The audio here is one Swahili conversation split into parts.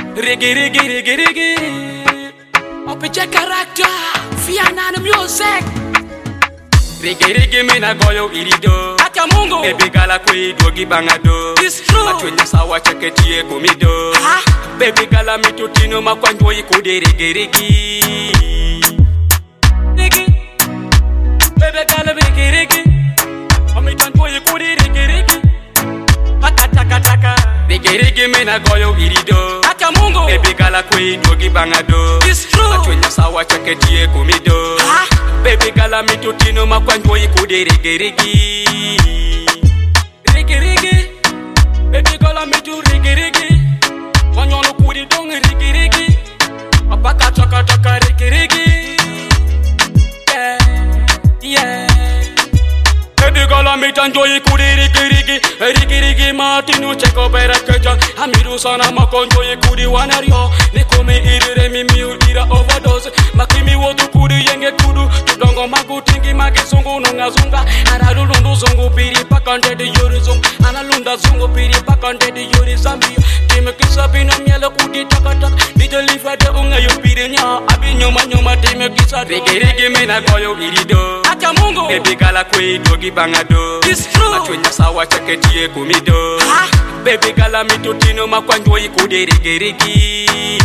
Rigi. Opije character, Fiana na music. Rigi mina goyo irido. Acha Mungu. Baby gala kwe dogi bangado. It's true. Matwenya sawa cheketie komido. Baby gala mitutino makwanjo ikude rigi. Baby gala rigi. Omitanjo ikude rigi. Taka. Rigi mina goyo irido. Acha Mungu. Baby gala kwe dogi bangado. It's true. Matwenya sawa cheketie komido. Baby gala mitutino makwanjo ikude rigi. Baby gala mitu rigi. Wanyono kudi dong rigi. Apaka taka rigi. Yeah. Baby gala mitanjo ikude rigi. Martinu cheko berakeja. Amiru sana makonjo ikude wanario. Nikome irire mimiu ira overdose. Makimi wodu kudu yenge kudu. Tudongo magutingi magesongo nongazunga. Aralundu zongo piri pakande de yorizong. Analunda zongo piri pakande de yorizambio. Time kisa pino miele kudi taka. Dije lifade unga yupiri nya. Abi nyoma time kisa rigi mena goyo irido. Acha Mungu. Baby gala kwe dogi bangado. It's true. Matwenya sawa cheketie kumido. Baby gala mitutino makwanjo ikude rigi.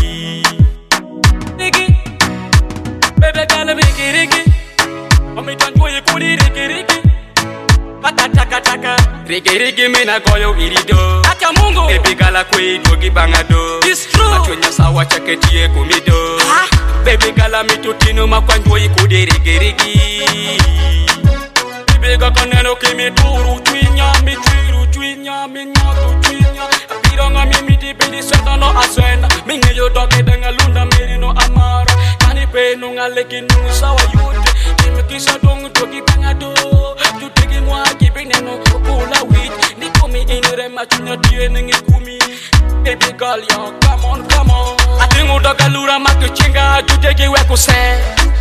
Baby gala rigi. Omitanjo ikude rigi. Taka. Rigi mina goyo irido. Acha Mungu. Baby gala kwe dogi bangado. It's true. Matwenya sawa cheketie kumido. Baby gala mitutino makwanjo ikude rigi. Bega kaneno kimi turu twinya mi nyato twinya Piranga mi di bidi setano asenda Minge yo doge denga lunda meri no amara Kani pe nunga leki nungu sawa yute Kimi kisa dongu dogi bangado Jutegi mwa kibine no kukula wit Nikomi inire machunya tie nengi kumi Baby girl yo come on Atingu doga lura maki chinga Jutegi weku se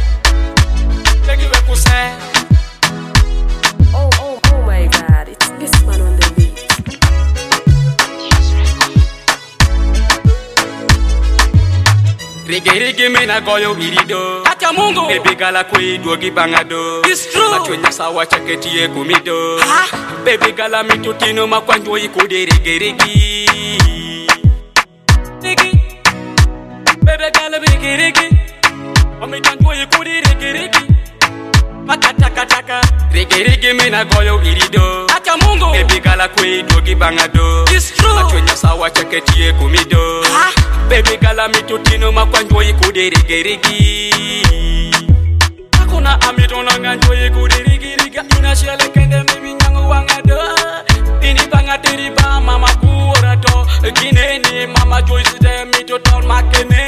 Oh my God, it's this man on the beat. Rigi mina goyo irido. Acha Mungu. Baby gala kwe dogi bangado. It's true. Matwenya sawa cheketie kumido. Baby gala mitutino makwanjo ikude rigi. Baby gala rigi. Omitanjo ikude rigi. Taka. Rigi mina goyo irido. Acha Mungu. Baby gala kwe dogi bangado. It's true. Matwenya sawa cheketie kumido. Baby gala mitutino makwanjo ikude rigi. Akuna amitona nganjo ikude rigi. Ina shele kende mimi nyango wangado. Ini bangatiri ba mama kuorato. Gineni mama Joyce de mitotol makene.